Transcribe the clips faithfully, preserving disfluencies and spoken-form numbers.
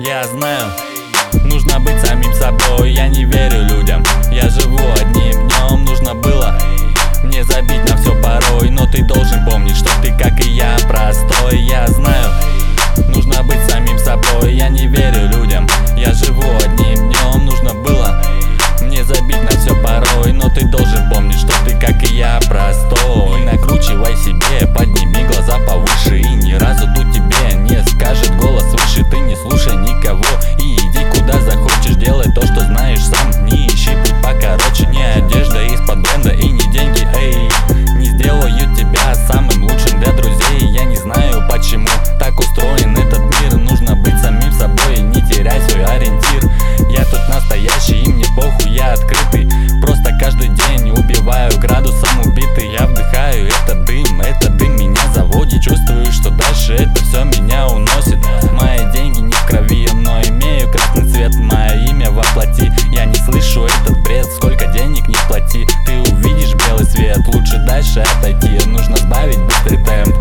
Я знаю, нужно быть самим собой. Я не верю людям, я живу одним днем. Нужно было мне забить на все порой, но ты должен помнить, что ты, как и я, простой. Я знаю, нужно быть самим собой. Я не верю людям, я живу одним днем. Нужно было мне забить на все порой, но ты должен помнить, что ты, как и я, простой. Не накручивай себе, подними глаза повыше, и ни разу тут тебе не скажет голос выше. Ты не слушай никого и иди куда захочешь. Делай то, что знаешь сам, не ищи путь покороче. Не одежда из-под бренда и не деньги, эй, не сделают тебя самым лучшим для друзей. Я не знаю, почему так устроен этот мир. Нужно быть самим собой и не терять свой ориентир. Я тут настоящий, и мне похуй, я открытый. Просто каждый день убиваю градусом убитый. Я вдыхаю этот дым, этот дым меня заводит. Чувствую, что дальше это все меня уносит. Мои деньги не в крови, но имею красный цвет. Мое имя воплоти, я не слышу этот бред. Сколько денег не плати, ты увидишь белый свет. Лучше дальше отойти, нужно сбавить быстрый темп.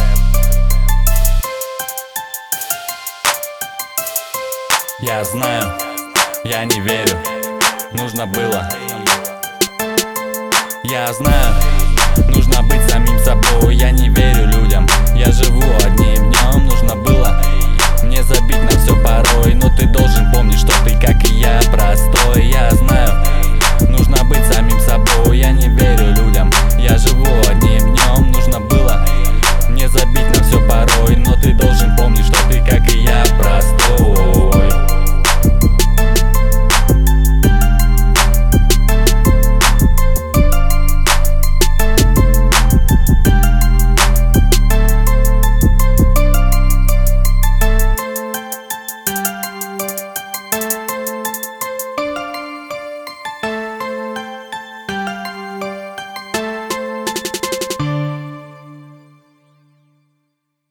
Я знаю, я не верю, нужно было. Я знаю, нужно быть самим собой. Я не верю людям, я живу одним днем. Нужно было мне забить на все порой, но ты должен помнить, что ты, как и я, простой. Я знаю, нужно быть самим собой. Я не верю